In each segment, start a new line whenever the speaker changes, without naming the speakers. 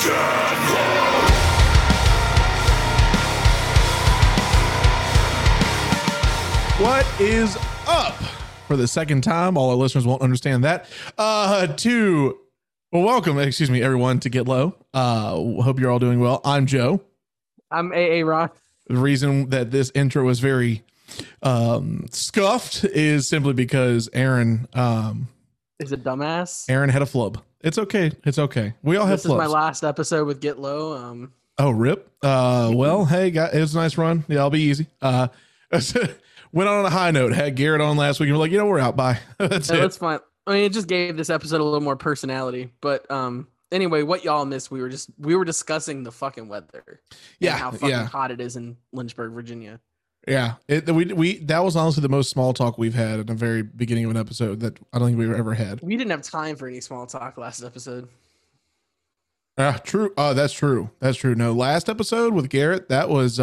What is up? For the second time, all our listeners won't understand that. Welcome, everyone to Get Low. Hope you're all doing well. I'm Joe.
I'm AA Rock.
The reason that this intro was very scuffed is simply because Aaron
is a dumbass.
Aaron had a flub. It's okay. It's okay. We all have flubs.
This is my last episode with Get Low.
Oh, rip. Well, hey, guys, it was a nice run. Yeah, I'll be easy. Went on a high note. Had Garrett on last week. And we're like, we're out. Bye.
That's fine. I mean, it just gave this episode a little more personality. But anyway, what y'all missed, we were discussing the fucking weather.
Yeah,
and how fucking hot it is in Lynchburg, Virginia.
Yeah, we that was honestly the most small talk we've had at the very beginning of an episode that I don't think we've ever had.
We didn't have time for any small talk last episode.
True. Oh, that's true. That's true. No, last episode with Garrett, that was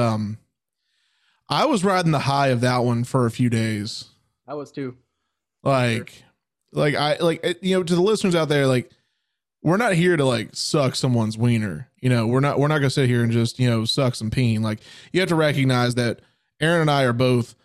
I was riding the high of that one for a few days.
I was too.
To the listeners out there, like, we're not here to like suck someone's wiener. We're not gonna sit here and just, suck some peen. Like, you have to recognize that Aaron and I are both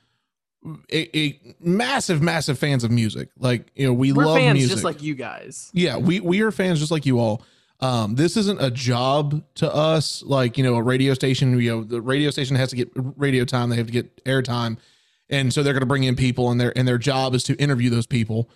a massive fans of music. Like, we're love
fans
music
just like you guys.
Yeah, we are fans just like you all. This isn't a job to us, like, a radio station. The radio station has to get radio time. They have to get airtime. And so they're going to bring in people, and their job is to interview those people.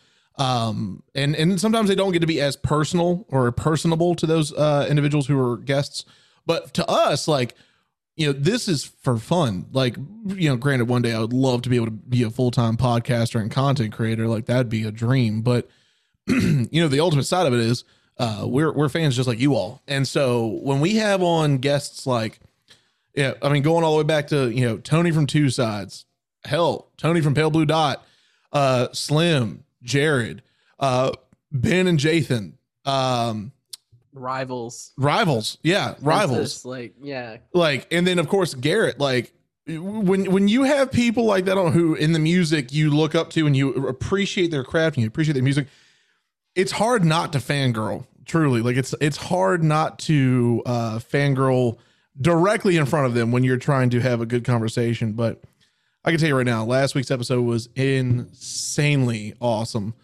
And sometimes they don't get to be as personal or personable to those individuals who are guests. But to us, like, this is for fun. Like, granted, one day I would love to be able to be a full-time podcaster and content creator. Like, that'd be a dream. But, the ultimate side of it is, we're fans just like you all. And so when we have on guests like, going all the way back to, Tony from Two Sides, hell, Tony from Pale Blue Dot, Slim, Jared, Ben and Jathan,
Rivals.
Yeah. Rivals. And then of course, Garrett, like, when you have people like that on who in the music you look up to and you appreciate their craft and you appreciate their music, it's hard not to fangirl, truly. Like, it's hard not to fangirl directly in front of them when you're trying to have a good conversation. But I can tell you right now, last week's episode was insanely awesome.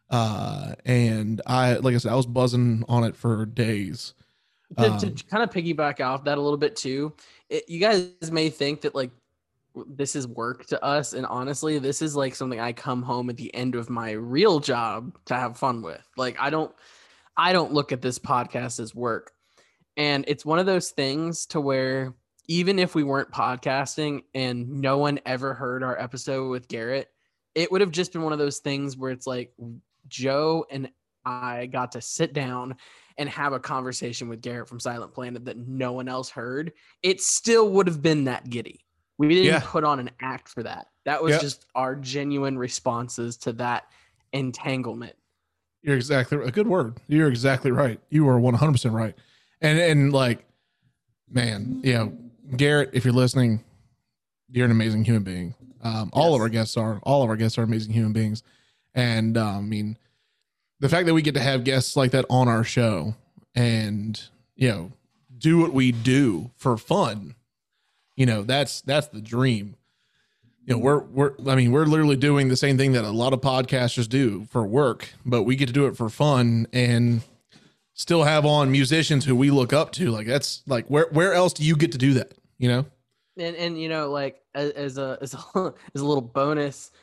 And like I said, I was buzzing on it for days.
To kind of piggyback off that a little bit too, you guys may think that like this is work to us, and honestly, this is like something I come home at the end of my real job to have fun with. Like, I don't look at this podcast as work. And it's one of those things to where even if we weren't podcasting and no one ever heard our episode with Garrett, it would have just been one of those things where it's like Joe and I got to sit down and have a conversation with Garrett from Silent Planet that no one else heard. It still would have been that giddy. We didn't put on an act for that. That was just our genuine responses to that entanglement.
You're exactly right. A good word. You're exactly right. You are 100% right. And like, man, Garrett, if you're listening, you're an amazing human being. All of our guests are amazing human beings. And the fact that we get to have guests like that on our show and, do what we do for fun, that's the dream. We're literally doing the same thing that a lot of podcasters do for work, but we get to do it for fun and still have on musicians who we look up to. Like, that's like, where else do you get to do that? And
like as a little bonus,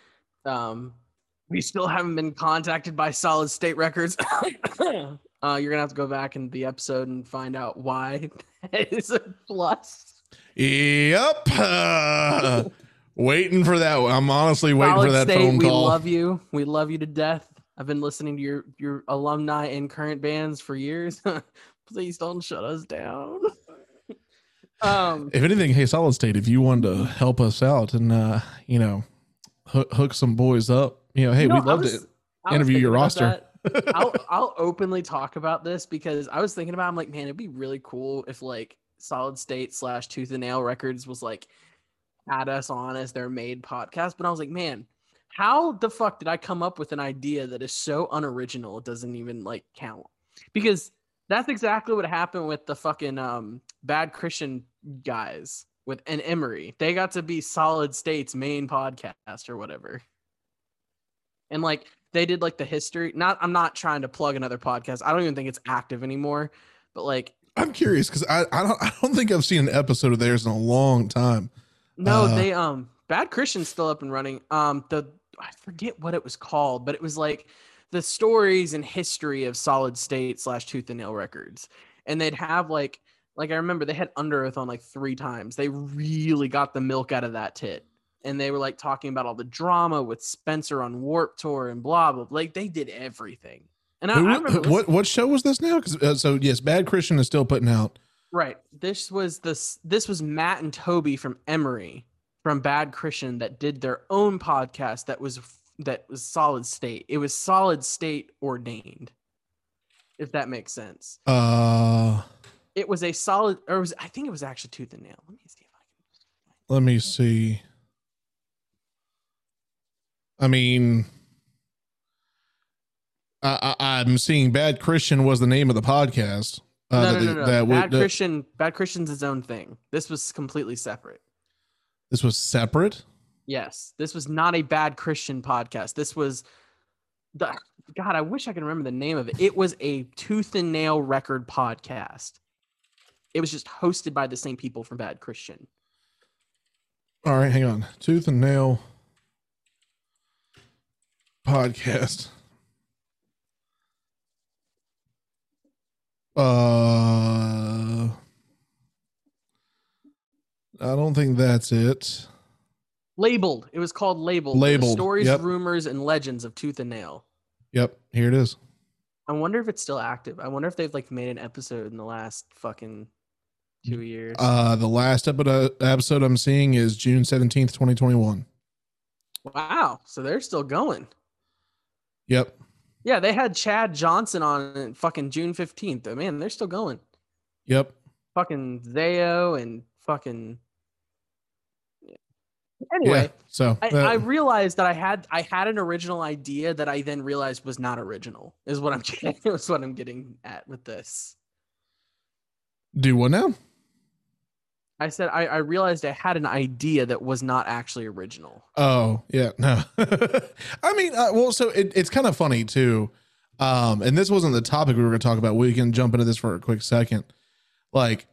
we still haven't been contacted by Solid State Records. You're gonna have to go back in the episode and find out why. It's a plus.
Yep. Waiting for that one. I'm honestly waiting
Solid
for that
State,
phone call.
We love you. We love you to death. I've been listening to your alumni and current bands for years. Please don't shut us down.
If anything, hey, Solid State, if you wanted to help us out and hook some boys up, hey, we'd love to interview your roster.
I'll openly talk about this because I was thinking about, I'm like, man, it'd be really cool if like Solid State / Tooth and Nail Records was like had us on as their made podcast. But I was like, man, how the fuck did I come up with an idea that is so unoriginal it doesn't even like count? Because That's exactly what happened with the fucking Bad Christian guys with and Emery. They got to be Solid State's main podcast or whatever. And like they did like the history. I'm not trying to plug another podcast. I don't even think it's active anymore. But like
I'm curious because I don't think I've seen an episode of theirs in a long time.
no, they Bad Christian's still up and running. I forget what it was called, but it was like the stories and history of Solid State / Tooth and Nail Records. And they'd have like I remember they had Under Oath on like 3 times. They really got the milk out of that tit. And they were like talking about all the drama with Spencer on Warped Tour and blah blah. Like they did everything. And I remember
what show was this now? Because so yes, Bad Christian is still putting out.
Right. This was Matt and Toby from Emery from Bad Christian that did their own podcast that was Solid State. It was Solid State ordained, if that makes sense. It was a solid, or I think it was actually Tooth and Nail. Let me see if I can.
Let me see. I mean, I'm seeing Bad Christian was the name of the podcast.
No. Bad Christian's his own thing. This was completely separate.
This was separate?
Yes. This was not a Bad Christian podcast. This was God, I wish I could remember the name of it. It was a Tooth and Nail record podcast. It was just hosted by the same people from Bad Christian.
All right, hang on. Tooth and Nail podcast. I don't think that's it.
Labeled. It was called Labeled.
Labeled.
Stories,
yep.
Rumors, and Legends of Tooth and Nail.
Yep. Here it is.
I wonder if it's still active. I wonder if they've like made an episode in the last fucking 2 years.
The last episode I'm seeing is June 17th, 2021.
Wow. So they're still going.
Yep.
Yeah, they had Chad Johnson on fucking June 15th. Man, they're still going.
Yep.
Fucking Zayo and fucking. Anyway,
yeah, so
I realized that I had an original idea that I then realized was not original. Is what I'm getting at with this.
Do what now?
I said I realized I had an idea that was not actually original.
Oh yeah, no. I mean, well, so it's kind of funny too. And this wasn't the topic we were going to talk about. We can jump into this for a quick second. Like,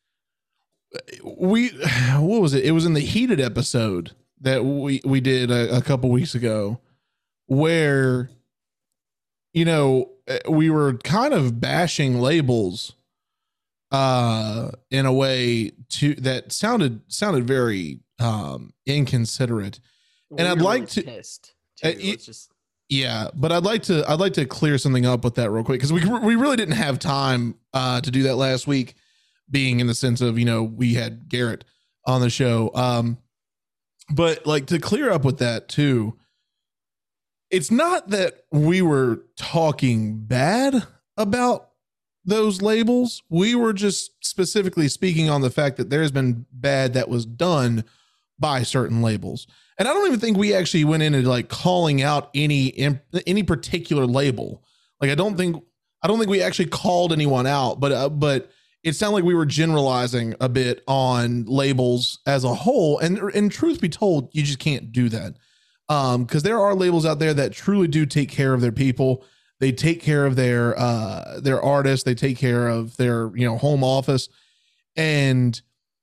what was it? It was in the Heated episode that we did a couple weeks ago, where, you know, we were kind of bashing labels, in a way that sounded very inconsiderate, and I'd like to. Yeah, but I'd like to clear something up with that real quick, because we really didn't have time to do that last week, being in the sense of, you know, we had Garrett on the show. But like, to clear up with that too, it's not that we were talking bad about those labels. We were just specifically speaking on the fact that there's been bad that was done by certain labels. And I don't even think we actually went into like calling out any particular label. Like, I don't think we actually called anyone out, but it sounded like we were generalizing a bit on labels as a whole. And truth be told, you just can't do that. Because there are labels out there that truly do take care of their people. They take care of their artists. They take care of their, you know, home office. And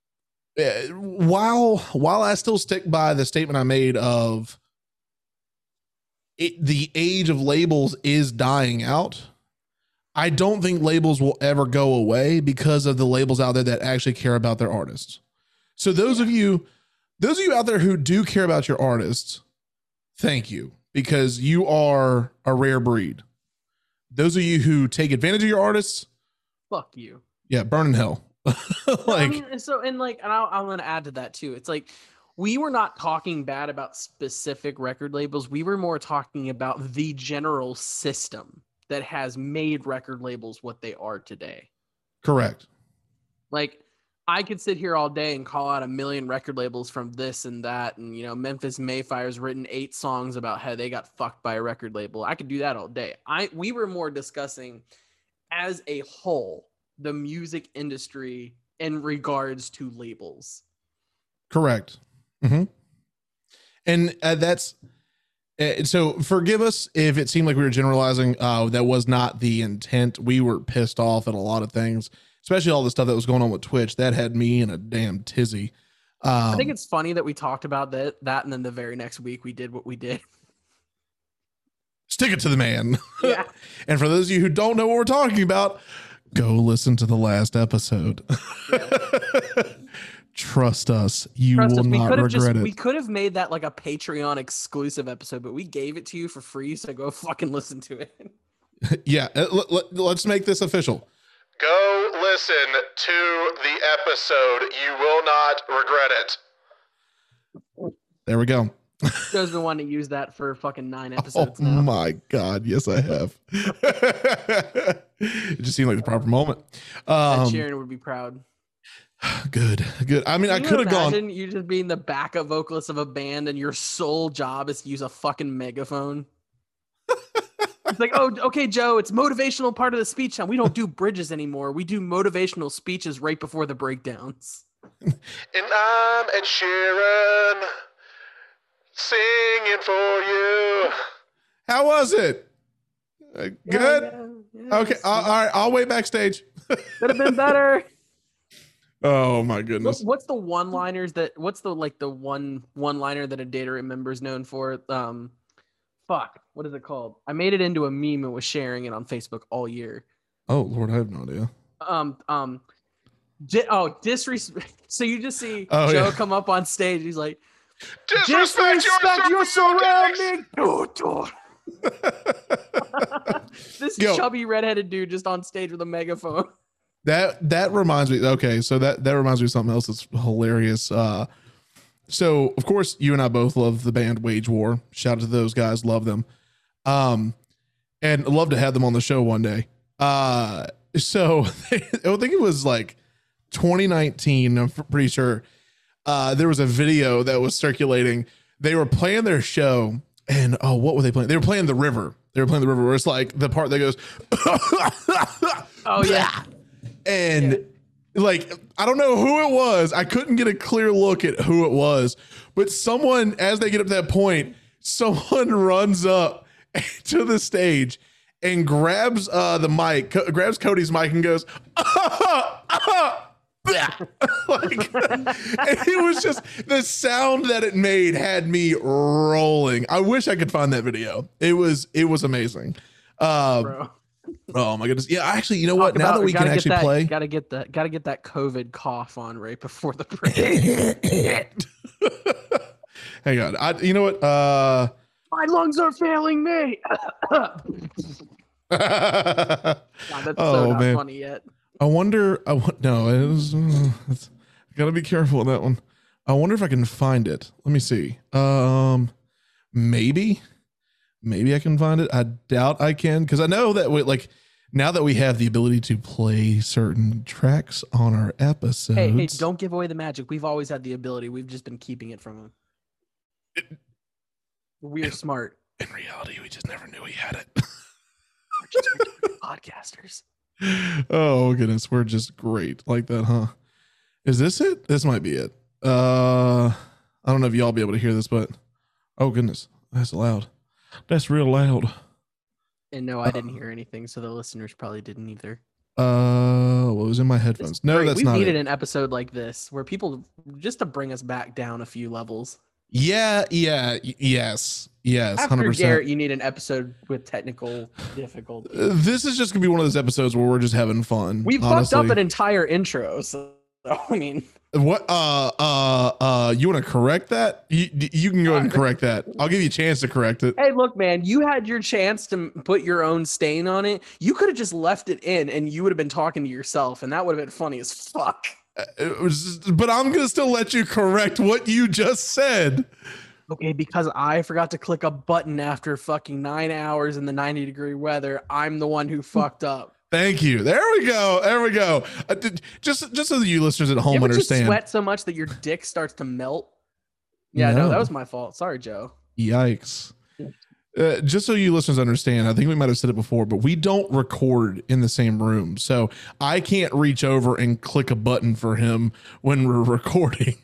while I still stick by the statement I made of it, the age of labels is dying out. I don't think labels will ever go away because of the labels out there that actually care about their artists. So those of you out there who do care about your artists, thank you, because you are a rare breed. Those of you who take advantage of your artists,
fuck you.
Yeah, burn in hell.
I mean, I'm going to add to that too. It's like, we were not talking bad about specific record labels. We were more talking about the general system that has made record labels what they are today.
Correct.
Like, I could sit here all day and call out a million record labels from this and that. And, you know, Memphis Mayfire's written 8 songs about how they got fucked by a record label. I could do that all day. We were more discussing as a whole, the music industry in regards to labels.
Correct. Mm-hmm. And that's so forgive us if it seemed like we were generalizing. That was not the intent. We were pissed off at a lot of things, especially all the stuff that was going on with Twitch. That had me in a damn tizzy.
I think it's funny that we talked about that, and then the very next week we did what we did.
Stick it to the man.
Yeah.
And for those of you who don't know what we're talking about, go listen to the last episode. Yeah. Trust us, you will not regret it.
We could have made that like a Patreon exclusive episode, but we gave it to you for free, so go fucking listen to it.
Yeah, let's make this official. Go listen to the episode. You will not regret it. There we go.
Joe's been wanting to use that for fucking 9 episodes now.
Oh my God. Yes, I have. It just seemed like the proper moment.
Sharon would be proud.
Good. I mean, I could have gone.
You just being the backup vocalist of a band and your sole job is to use a fucking megaphone. It's like, oh, okay, Joe, it's motivational part of the speech time. We don't do bridges anymore. We do motivational speeches right before the breakdowns.
And I'm Ed Sheeran singing for you. How was it? Good? Yeah, okay, all right. I'll wait backstage.
Could have been better.
Oh my goodness.
What's the one-liners that? What's the one-liner that a Data Remember is known for? Fuck. What is it called? I made it into a meme and was sharing it on Facebook all year.
Oh Lord, I have no idea.
Disrespect. So you just see Joe come up on stage. He's like, disrespect your surroundings. This chubby redheaded dude just on stage with a megaphone.
That reminds me. Okay, so that reminds me of something else that's hilarious. So of course you and I both love the band Wage War. Shout out to those guys, love them, and love to have them on the show one day. So I think it was like 2019. I'm pretty sure. There was a video that was circulating. They were playing their show, and what were they playing? They were playing The River. Where it's like the part that goes.
Oh yeah.
And like, I don't know who it was. I couldn't get a clear look at who it was, but someone, as they get up to that point, someone runs up to the stage and grabs the mic, grabs Cody's mic and goes, like, and it was just the sound that it made had me rolling. I wish I could find that video. It was amazing.
Bro.
Oh my goodness. Yeah, actually, you know what? Now that we can actually play,
gotta get that COVID cough on right before the break.
Hang on. You know what?
My lungs are failing me. God, that's so not funny yet.
I wonder. Gotta be careful with that one. I wonder if I can find it. Let me see. Maybe I can find it. I doubt I can, because I know that now that we have the ability to play certain tracks on our episodes.
Hey, don't give away the magic. We've always had the ability. We've just been keeping it from him. We're smart.
In reality, we just never knew we had it.
We're just podcasters.
Oh goodness, we're just great like that, huh? Is this it? This might be it. I don't know if y'all be able to hear this, but oh goodness, that's loud. That's real loud.
And no, I didn't hear anything, so the listeners probably didn't either.
What was in my headphones? No, that's not it. We
needed an episode like this where people, just to bring us back down a few levels.
Yes.
After
100%.
Garrett, you need an episode with technical difficulty.
This is just gonna be one of those episodes where we're just having fun.
We fucked up an entire intro, so I mean,
what? You want to correct that? You can go ahead and correct that. I'll give you a chance to correct it.
Hey, look, man, you had your chance to put your own stain on it. You could have just left it in, and you would have been talking to yourself, and that would have been funny as fuck.
But I'm gonna still let you correct what you just said.
Okay, because I forgot to click a button after fucking 9 hours in the 90-degree weather. I'm the one who fucked up.
Thank you. There we go. Just so that you listeners at home understand.
You sweat so much that your dick starts to melt. Yeah, no, that was my fault. Sorry, Joe.
Yikes. Just so you listeners understand, I think we might have said it before, but we don't record in the same room. So I can't reach over and click a button for him when we're recording.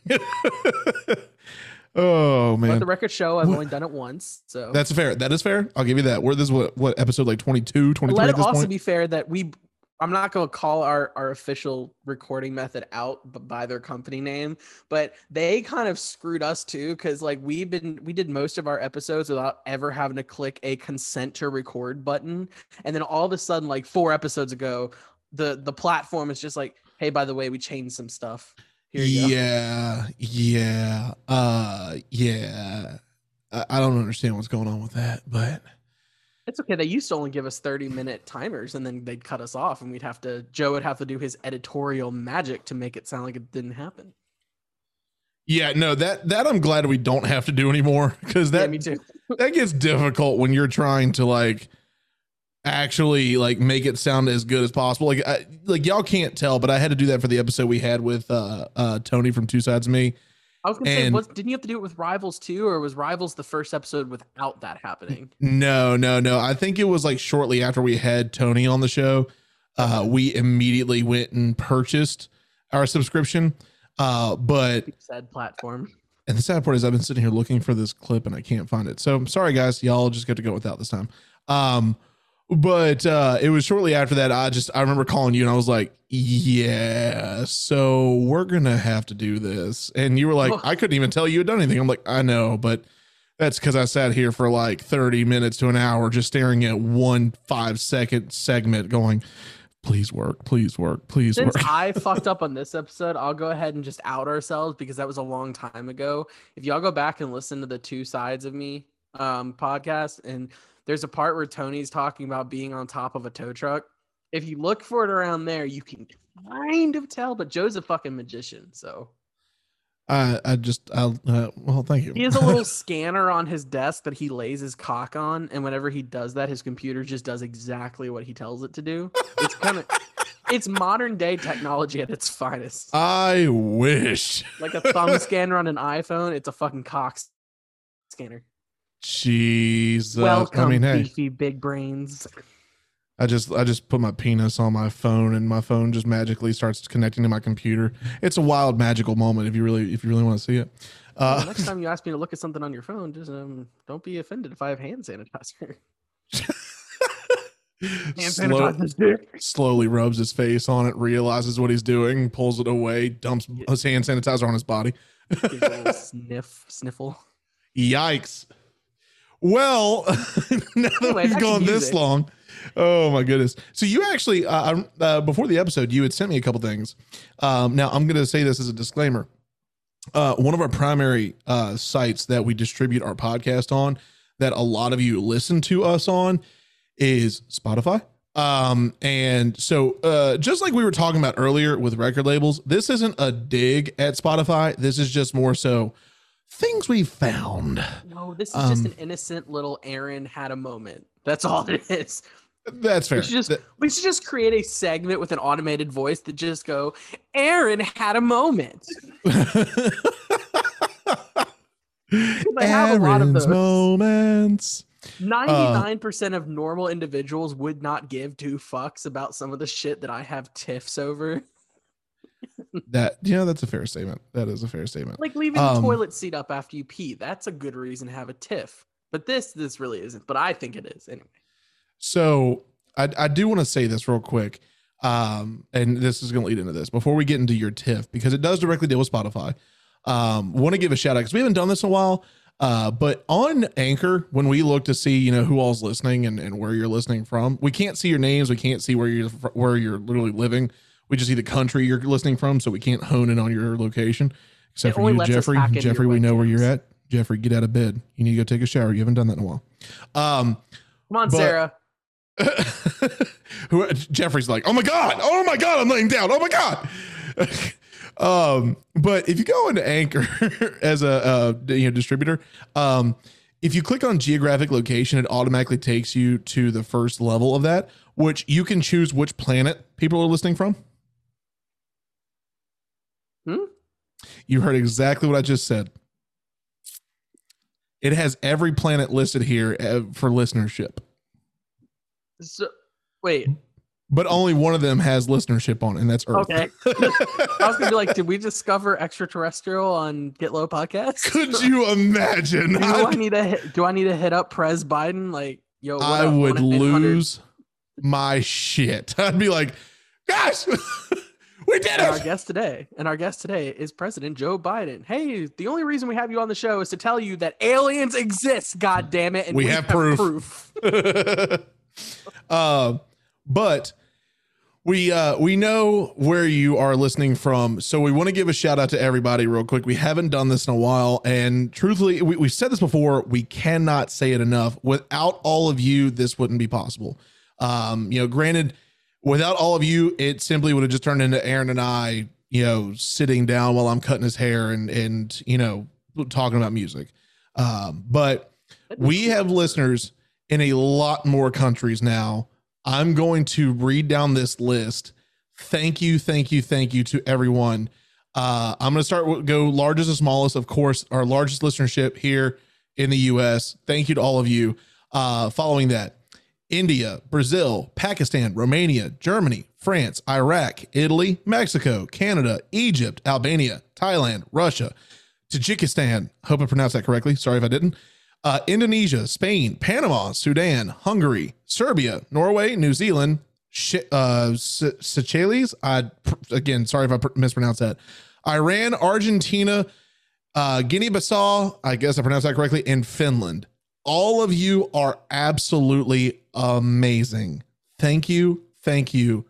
Oh man.
Let the record show I've only done it once. So
that's fair. That is fair. I'll give you that. This is what episode like 22, 23
let
at
it
this
also
point?
be fair that I'm not going to call our official recording method out by their company name, but they kind of screwed us too. Cause like we did most of our episodes without ever having to click a consent to record button. And then all of a sudden, like 4 episodes ago, the platform is just like, hey, by the way, we changed some stuff. Here you go.
Yeah. I don't understand what's going on with that, but
it's okay. They used to only give us 30-minute timers and then they'd cut us off and Joe would have to do his editorial magic to make it sound like it didn't happen.
Yeah, no, that I'm glad we don't have to do anymore, because
me too.
That gets difficult when you're trying to like actually like make it sound as good as possible. Like y'all can't tell, but I had to do that for the episode we had with Tony from Two Sides of Me.
I was gonna say, didn't you have to do it with Rivals too, or was Rivals the first episode without that happening?
No. I think it was like shortly after we had Tony on the show. We immediately went and purchased our subscription. But
sad platform.
And the sad part is I've been sitting here looking for this clip and I can't find it. So I'm sorry, guys. Y'all just get to go without this time. But it was shortly after that. I remember calling you and I was like, yeah, so we're going to have to do this. And you were like, I couldn't even tell you had done anything. I'm like, I know, but that's because I sat here for like 30 minutes to an hour just staring at one 5-second segment going, please work.
Since I fucked up on this episode, I'll go ahead and just out ourselves because that was a long time ago. If y'all go back and listen to the Two Sides of Me podcast, and there's a part where Tony's talking about being on top of a tow truck. If you look for it around there, you can kind of tell, but Joe's a fucking magician. So
well, thank you.
He has a little scanner on his desk that he lays his cock on. And whenever he does that, his computer just does exactly what he tells it to do. It's modern day technology at its finest.
I wish.
Like a thumb scanner on an iPhone. It's a fucking cock scanner.
Jesus.
Welcome, beefy big brains.
I just put my penis on my phone and my phone just magically starts connecting to my computer. It's a wild magical moment if you really want to see it.
Next time you ask me to look at something on your phone, just don't be offended if I have hand sanitizer.
Slowly rubs his face on it, realizes what he's doing, pulls it away, dumps his hand sanitizer on his body.
Gives a little sniffle.
Yikes. Well, now that we've gone this long. Oh my goodness. So you actually, before the episode, you had sent me a couple things. Now I'm going to say this as a disclaimer. One of our primary sites that we distribute our podcast on, that a lot of you listen to us on, is Spotify. And so just like we were talking about earlier with record labels, this isn't a dig at Spotify. This is just more so things we found.
No, this is just an innocent little Aaron had a moment. That's all it is.
That's fair.
We should just create a segment with an automated voice that just go, Aaron had a moment. I have a lot of those
moments.
99% of normal individuals would not give 2 fucks about some of the shit that I have tiffs over.
That's a fair statement. That is a fair statement.
Like leaving the toilet seat up after you pee. That's a good reason to have a tiff. But this really isn't. But I think it is anyway.
So I do want to say this real quick. And this is going to lead into this before we get into your tiff, because it does directly deal with Spotify. Want to give a shout out because we haven't done this in a while. But on Anchor, when we look to see, who all's listening and where you're listening from, we can't see your names. We can't see where you're literally living. We just see the country you're listening from. So we can't hone in on your location, except for you, Jeffrey. Jeffrey, we know where you're at. Jeffrey, get out of bed. You need to go take a shower. You haven't done that in a while. Come
on, Sarah.
Jeffrey's like, oh my God, I'm laying down. Oh my God. But if you go into Anchor as a distributor, if you click on geographic location, it automatically takes you to the first level of that, which you can choose which planet people are listening from. You heard exactly what I just said. It has every planet listed here for listenership.
So, wait.
But only one of them has listenership on it, and that's Earth.
Okay. I was gonna be like, did we discover extraterrestrial on Get Low podcast?
Could you imagine?
Do I need to hit up Pres Biden? Like, yo,
I would lose my shit. I'd be like, gosh, we did it.
Our guest today is President Joe Biden. Hey, the only reason we have you on the show is to tell you that aliens exist. God damn it, and
we have proof. But we know where you are listening from, so we want to give a shout out to everybody real quick. We haven't done this in a while, and truthfully, we've said this before. We cannot say it enough. Without all of you, this wouldn't be possible. Granted, without all of you, it simply would have just turned into Aaron and I, sitting down while I'm cutting his hair and talking about music. But we have listeners in a lot more countries now. I'm going to read down this list. Thank you to everyone. I'm going to go largest to smallest. Of course, our largest listenership here in the US. Thank you to all of you. Following that, India, Brazil, Pakistan, Romania, Germany, France, Iraq, Italy, Mexico, Canada, Egypt, Albania, Thailand, Russia, Tajikistan. Hope I pronounced that correctly. Sorry if I didn't. Indonesia, Spain, Panama, Sudan, Hungary, Serbia, Norway, New Zealand, Seychelles. Again, sorry if I mispronounced that. Iran, Argentina, Guinea-Bissau, I guess I pronounced that correctly, and Finland. All of you are absolutely amazing. Thank you. The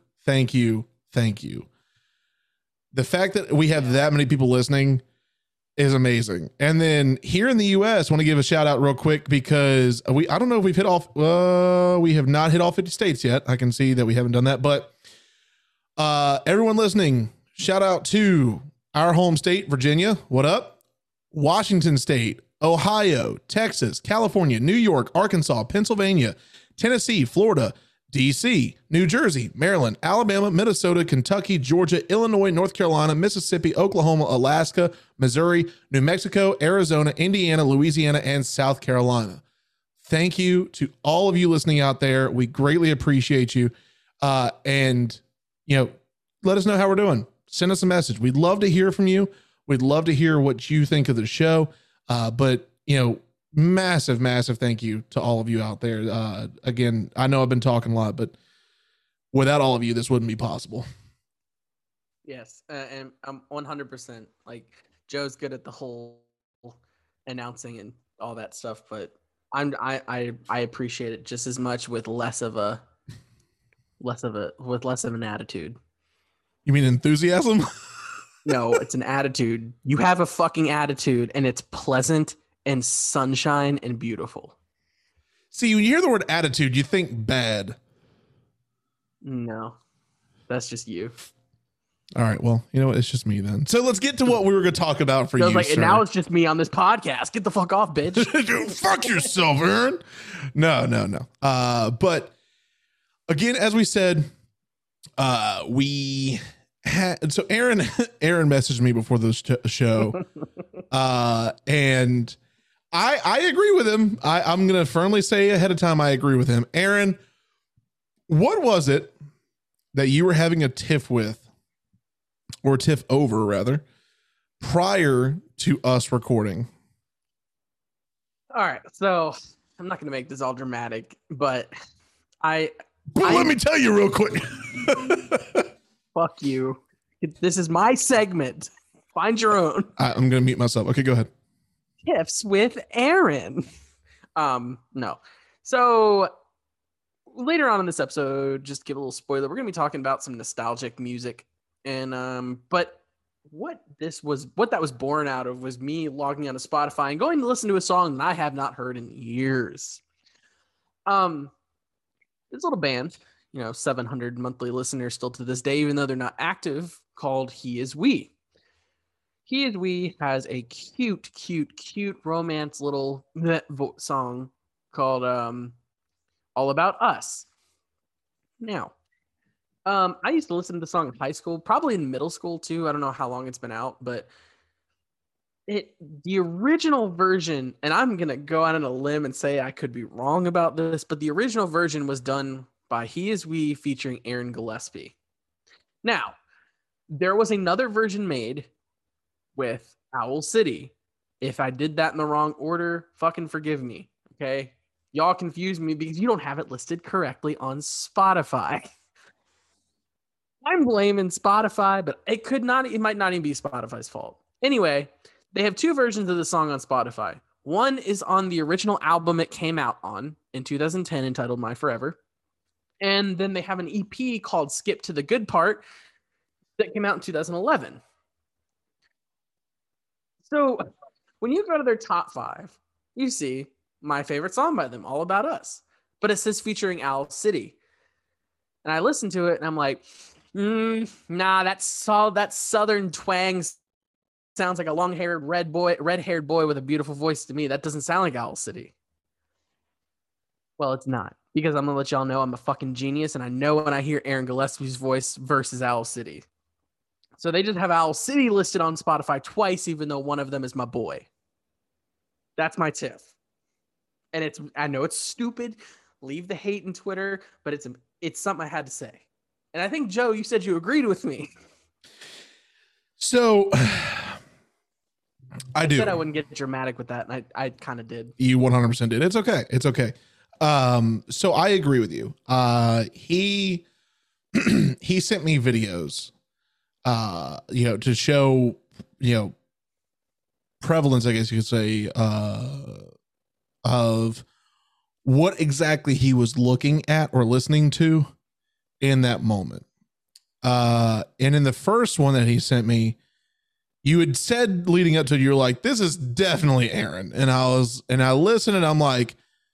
fact that we have that many people listening is amazing. And then here in the US, I want to give a shout out real quick because I don't know if we've hit off. We have not hit all 50 states yet. I can see that we haven't done that, but everyone listening, shout out to our home state, Virginia. What up? Washington State, Ohio, Texas, California, New York, Arkansas, Pennsylvania, Tennessee, Florida, DC, New Jersey, Maryland, Alabama, Minnesota, Kentucky, Georgia, Illinois, North Carolina, Mississippi, Oklahoma, Alaska, Missouri, New Mexico, Arizona, Indiana, Louisiana, and South Carolina. Thank you to all of you listening out there. We greatly appreciate you. And let us know how we're doing. Send us a message. We'd love to hear from you. We'd love to hear what you think of the show. But massive thank you to all of you out there. Again, I know I've been talking a lot, but without all of you, this wouldn't be possible.
Yes. And I'm 100% like Joe's good at the whole announcing and all that stuff, but I appreciate it just as much with less of an attitude.
You mean enthusiasm?
No, it's an attitude. You have a fucking attitude and it's pleasant and sunshine and beautiful.
See, when you hear the word attitude, you think bad.
No, that's just you.
All right. Well, you know what? It's just me then. So let's get to what we were going to talk about for you.
Like, and now it's just me on this podcast. Get the fuck off, bitch.
Dude, fuck yourself, Aaron. No. But again, as we said, we had, so Aaron messaged me before the show, and I agree with him. I'm going to firmly say ahead of time, I agree with him. Aaron, what was it that you were having a tiff with, or tiff over rather, prior to us recording?
All right. So I'm not going to make this all dramatic, but
let me tell you real quick.
Fuck you. This is my segment. Find your own.
I'm going to mute myself. Okay, go ahead.
Tiffs with Aaron. No. So later on in this episode, just give a little spoiler. We're going to be talking about some nostalgic music. And, but what that was born out of was me logging onto Spotify and going to listen to a song that I have not heard in years. This little band, 700 monthly listeners still to this day, even though they're not active, called He Is We. He Is We has a cute romance little song called All About Us. Now, I used to listen to the song in high school, probably in middle school too. I don't know how long it's been out, but The original version, and I'm gonna go out on a limb and say I could be wrong about this, but the original version was done by He Is We featuring Aaron Gillespie. Now, there was another version made with Owl City. If I did that in the wrong order, fucking forgive me. Okay. Y'all confuse me because you don't have it listed correctly on Spotify. I'm blaming Spotify, but it might not even be Spotify's fault. Anyway, they have two versions of the song on Spotify. One is on the original album it came out on in 2010 entitled My Forever. And then they have an EP called Skip to the Good Part that came out in 2011. So when you go to their top 5, you see my favorite song by them, All About Us. But it says featuring Owl City. And I listened to it and I'm like, nah, that southern twang sounds like a long-haired red-haired boy with a beautiful voice to me. That doesn't sound like Owl City. Well, it's not, because I'm gonna let y'all know I'm a fucking genius, and I know when I hear Aaron Gillespie's voice versus Owl City. So they just have Owl City listed on Spotify twice, even though one of them is my boy. That's my tiff. And I know it's stupid. Leave the hate in Twitter, but it's something I had to say. And I think, Joe, you said you agreed with me.
So I do.
Said I wouldn't get dramatic with that, and I kind of did.
You 100% did. It's okay. It's okay. So I agree with you. He sent me videos, to show, prevalence, I guess you could say, of what exactly he was looking at or listening to in that moment. And in the first one that he sent me, you had said leading up to it, you're like, this is definitely Aaron. And I listened and I'm like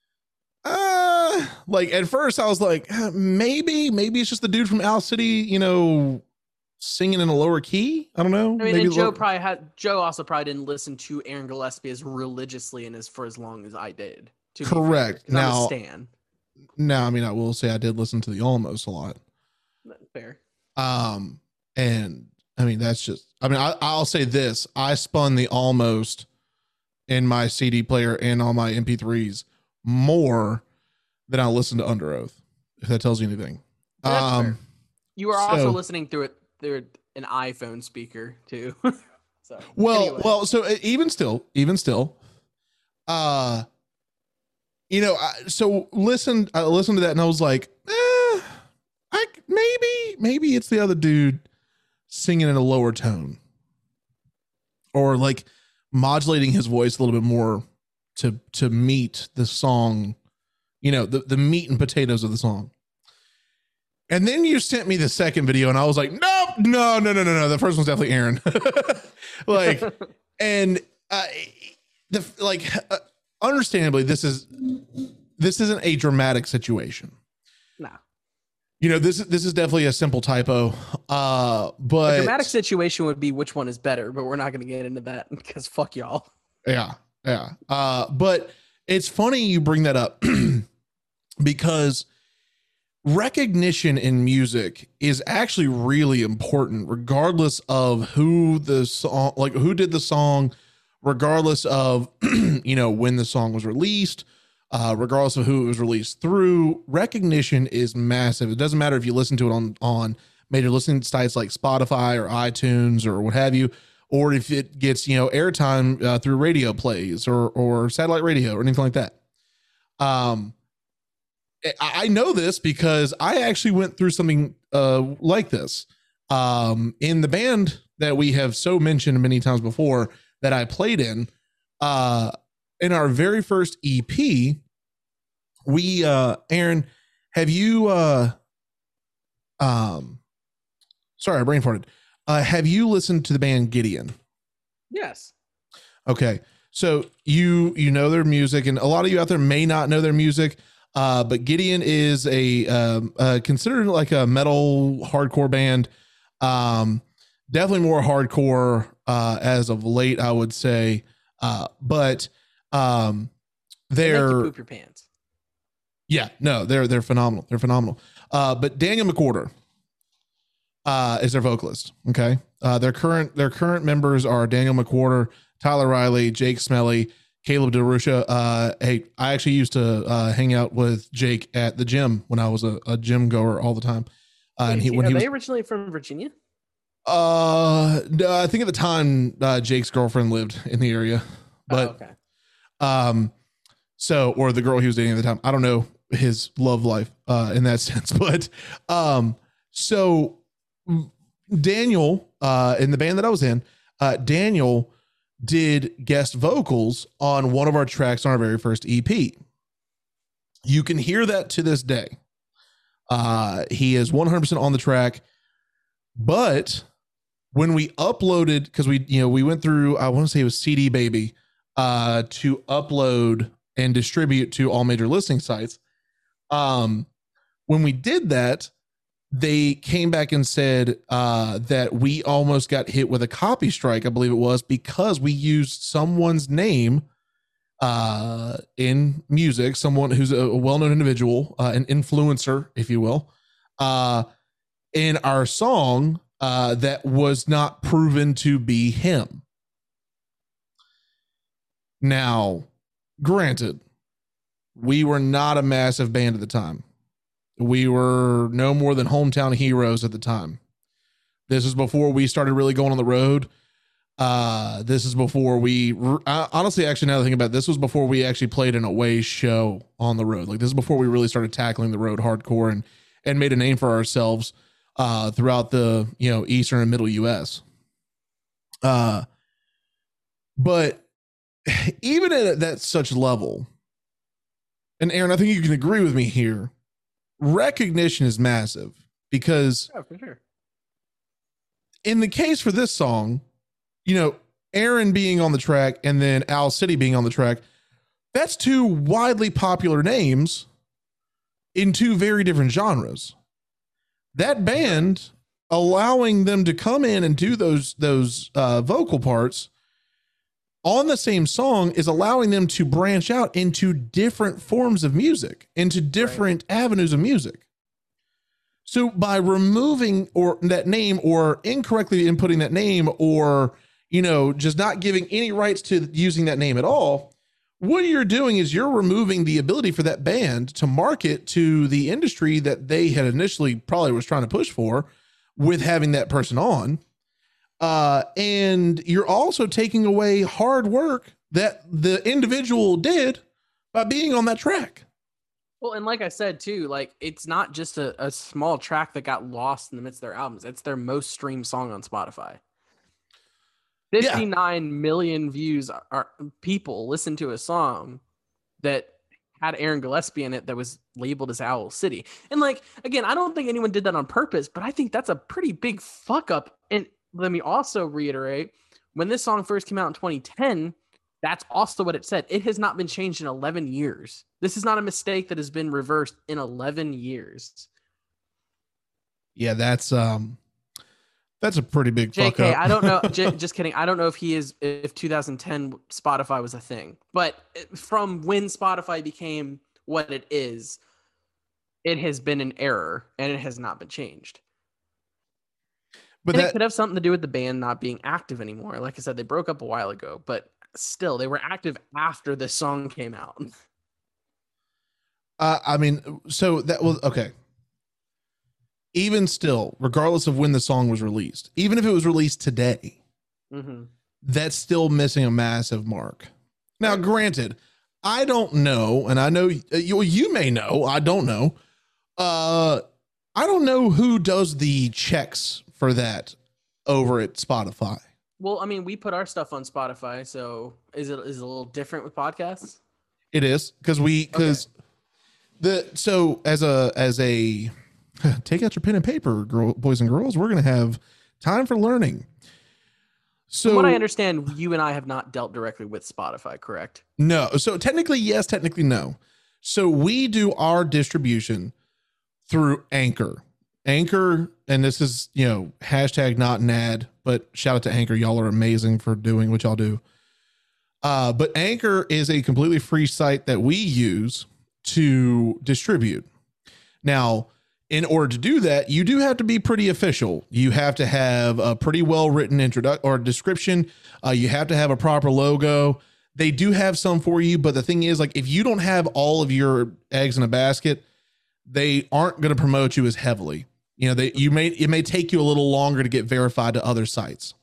at first I was like, maybe it's just the dude from Owl City, singing in a lower key. I don't know.
I mean, and Joe also probably didn't listen to Aaron Gillespie as religiously and for as long as I did.
Correct. Now,
Stan.
Now, I mean, I will say I did listen to the Almost a lot.
Fair.
And I mean, that's just, I mean, I'll say this. I spun the Almost in my CD player and on my MP3s more than I listened to Under Oath, if that tells you anything.
You were also listening through an iPhone speaker too. So even still, I listened to that and I was like, maybe it's the other dude singing in a lower tone, or like modulating his voice a little bit more to meet the song, the meat and potatoes of the song. And then you sent me the second video and I was like, no. The first one's definitely Aaron. Understandably, this isn't a dramatic situation. No.
This is definitely a simple typo. But
a dramatic situation would be which one is better, but we're not going to get into that because fuck y'all.
Yeah. But it's funny you bring that up because recognition in music is actually really important, regardless of who did the song, regardless of, when the song was released, regardless of who it was released through. Recognition is massive. It doesn't matter if you listen to it on major listening sites like Spotify or iTunes or what have you, or if it gets, airtime through radio plays or satellite radio or anything like that. I know this because I actually went through something like this in the band that we have so mentioned many times before that I played in our very first EP. We Aaron, have you sorry, I brain farted. Have you listened to the band Gideon?
Yes.
Okay. So you know their music, and a lot of you out there may not know their music. But Gideon is a considered like a metal hardcore band. Definitely more hardcore as of late, I would say. But they're
they make you poop your pants.
Yeah, no, they're phenomenal. They're phenomenal. But Daniel McWhorter is their vocalist. Okay. Their current members are Daniel McWhorter, Tyler Riley, Jake Smelly, Caleb DeRusha. Hey, I actually used to hang out with Jake at the gym when I was a gym goer all the time.
And are they originally from Virginia?
No, I think at the time Jake's girlfriend lived in the area, but so, or the girl he was dating at the time. I don't know his love life in that sense, but so Daniel in the band that I was in, Daniel did guest vocals on one of our tracks on our very first EP. You can hear that to this day. He is 100% on the track, but when we uploaded, because we went through, I want to say it was CD Baby, to upload and distribute to all major listening sites. When we did that, they came back and said that we almost got hit with a copy strike, I believe it was, because we used someone's name in music, someone who's a well-known individual, an influencer, if you will, in our song that was not proven to be him. Now, granted, we were not a massive band at the time. We were no more than hometown heroes at the time. This is before we started really going on the road. This is before we honestly, actually, now that I think about it, this was before we actually played an away show on the road. Like, this is before we really started tackling the road hardcore and made a name for ourselves throughout the eastern and middle US. But even at that such level, and Aaron, I think you can agree with me here, recognition is massive because
for sure.
In the case for this song, Aaron being on the track and then Owl City being on the track, that's two widely popular names in two very different genres. That band, allowing them to come in and do those vocal parts on the same song is allowing them to branch out into different forms of music, into different avenues of music. So by removing that name or incorrectly inputting that name or, just not giving any rights to using that name at all, what you're doing is you're removing the ability for that band to market to the industry that they had initially probably was trying to push for with having that person on. And you're also taking away hard work that the individual did by being on that track.
Well, and like I said, too, like it's not just a small track that got lost in the midst of their albums. It's their most streamed song on Spotify. 59 million views are people listen to a song that had Aaron Gillespie in it that was labeled as Owl City. And like, again, I don't think anyone did that on purpose, but I think that's a pretty big fuck up. And let me also reiterate, when this song first came out in 2010, that's also what it said. It has not been changed in 11 years. This is not a mistake that has been reversed in 11 years.
Yeah, that's a pretty big fuck
JK,
up.
I don't know. Just kidding. I don't know if 2010 Spotify was a thing, but from when Spotify became what it is, it has been an error and it has not been changed. But it could have something to do with the band not being active anymore. Like I said, they broke up a while ago, but still, they were active after this song came out.
I mean, so that was okay. Even still, regardless of when the song was released, even if it was released today, that's still missing a massive mark. Now, granted, I don't know, and I know you may know, I don't know. I don't know who does the checks for that over at Spotify.
Well, I mean, we put our stuff on Spotify, so is it a little different with podcasts?
It is because as a take out your pen and paper, boys and girls. We're going to have time for learning. So
from what I understand, you and I have not dealt directly with Spotify, correct?
No. So technically, yes, technically, no. So we do our distribution through Anchor. Anchor, and this is, hashtag not an ad, but shout out to Anchor. Y'all are amazing for doing what y'all do. But Anchor is a completely free site that we use to distribute. Now, In order to do that, you do have to be pretty official. You have to have a pretty well written introduction or description. You have to have a proper logo. They do have some for you, but the thing is, like, if you don't have all of your eggs in a basket, they aren't going to promote you as heavily. You know, it may take you a little longer to get verified to other sites.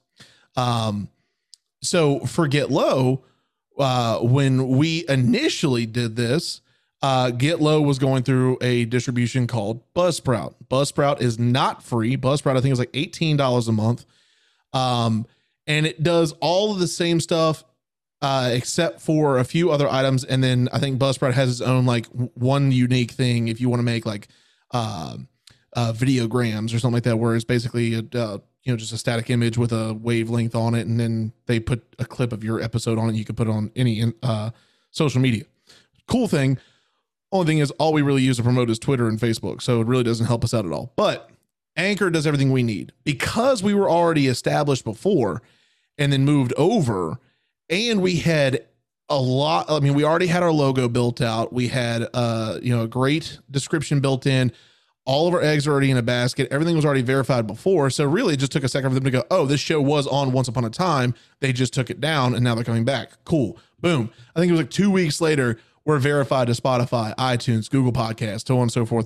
So for Get Low, when we initially did this, Get Low was going through a distribution called Buzzsprout. Buzzsprout is not free. Buzzsprout, I think, is like $18 a month. And it does all of the same stuff, except for a few other items. And then I think Buzzsprout has its own, like, one unique thing. If you want to make like, videograms or something like that, where it's basically just a static image with a wavelength on it. And then they put a clip of your episode on it. You can put it on any, social media. Cool thing. Only thing is, all we really use to promote is Twitter and Facebook. So it really doesn't help us out at all. But Anchor does everything we need because we were already established before and then moved over. And we had a lot. I mean, we already had our logo built out. We had, a great description built in. All of our eggs are already in a basket. Everything was already verified before. So really it just took a second for them to go, oh, this show was on once upon a time. They just took it down and now they're coming back. Cool. Boom. I think it was like 2 weeks later, we're verified to Spotify, iTunes, Google Podcasts, so on and so forth,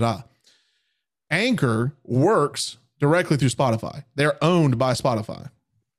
Anchor works directly through Spotify. They're owned by Spotify.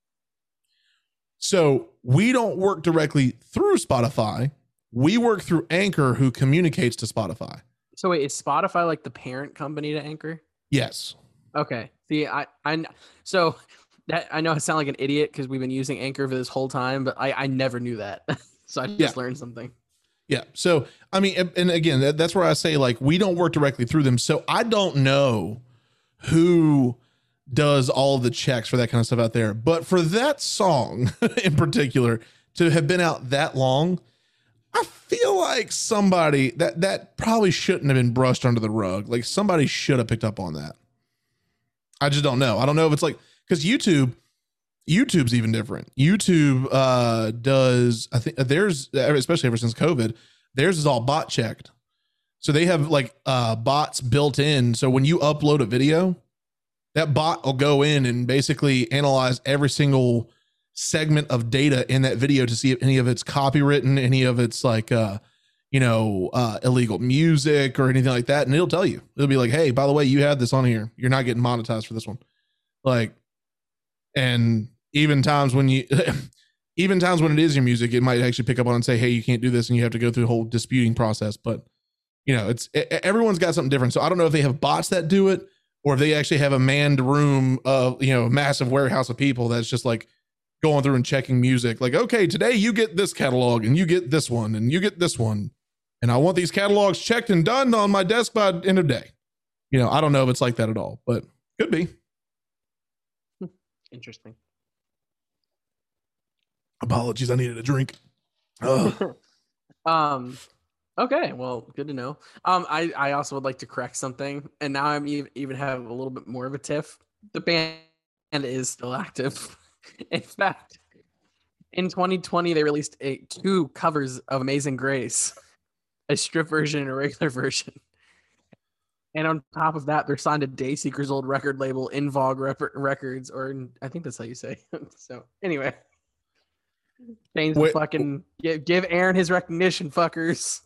So we don't work directly through Spotify. We work through Anchor, who communicates to Spotify.
So wait, is Spotify like the parent company to Anchor?
Yes.
Okay. See, I know I sound like an idiot because we've been using Anchor for this whole time, but I never knew that. So I just learned something.
Yeah. So, I mean, and again, that's where I say, like, we don't work directly through them. So I don't know who does all the checks for that kind of stuff out there. But for that song in particular to have been out that long, I feel like somebody that probably shouldn't have been brushed under the rug. Like, somebody should have picked up on that. I just don't know. I don't know if it's like, because YouTube's even different. YouTube does, I think theirs, especially ever since COVID, theirs is all bot checked. So they have like bots built in. So when you upload a video, that bot will go in and basically analyze every single segment of data in that video to see if any of it's copywritten, any of it's like, illegal music or anything like that. And it'll tell you, it'll be like, hey, by the way, you have this on here. You're not getting monetized for this one. Like, and even times when it is your music, it might actually pick up on and say, hey, you can't do this. And you have to go through the whole disputing process. But everyone's got something different. So I don't know if they have bots that do it, or if they actually have a manned room of, a massive warehouse of people that's just like going through and checking music. Like, okay, today you get this catalog and you get this one and you get this one. And I want these catalogs checked and done on my desk by the end of the day. I don't know if it's like that at all, but could be.
Interesting.
Apologies, I needed a drink.
Okay, well, good to know. I also would like to correct something, and now I'm even have a little bit more of a tiff. The band is still active. In fact, in 2020, they released two covers of Amazing Grace, a strip version and a regular version. And on top of that, they're signed to Dayseeker's old record label, In Vogue Records, or I think that's how you say. So anyway, give Aaron his recognition, fuckers.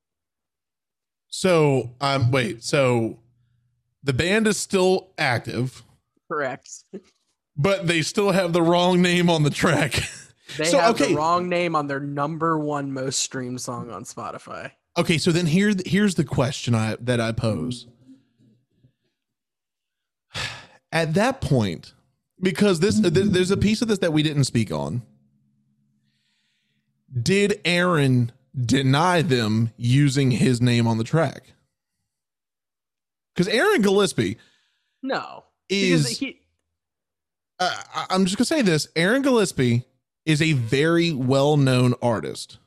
So so the band is still active,
correct?
But they still have the wrong name on the track.
They have the wrong name on their #1 most streamed song on Spotify.
Okay, so then here's the question that I pose. At that point, because there's a piece of this that we didn't speak on. Did Aaron deny them using his name on the track? Because Aaron Gillespie,
no,
is I'm just gonna say this: Aaron Gillespie is a very well-known artist.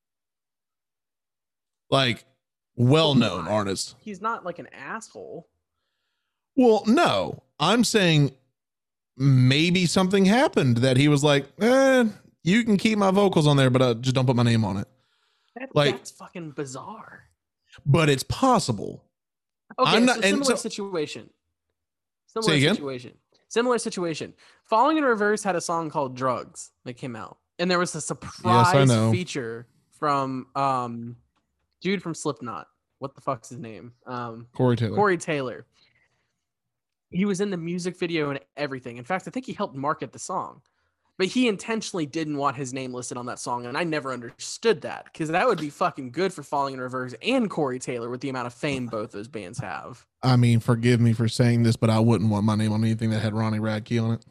Like, well-known artist.
He's not like an asshole.
Well, no, I'm saying maybe something happened that he was like, you can keep my vocals on there, but just don't put my name on it.
That's fucking bizarre.
But it's possible.
Okay,
I'm
so
not. And
similar
so,
situation.
say
Similar
again.
situation. Similar situation. Falling in Reverse had a song called Drugs that came out. And there was a
Yes, I
surprise
know.
feature from dude from Slipknot. What the fuck's his name?
Corey Taylor.
Corey Taylor. He was in the music video and everything. In fact, I think he helped market the song. But he intentionally didn't want his name listed on that song, and I never understood that because that would be fucking good for Falling in Reverse and Corey Taylor with the amount of fame both those bands have.
I mean, forgive me for saying this, but I wouldn't want my name on anything that had Ronnie Radke on it.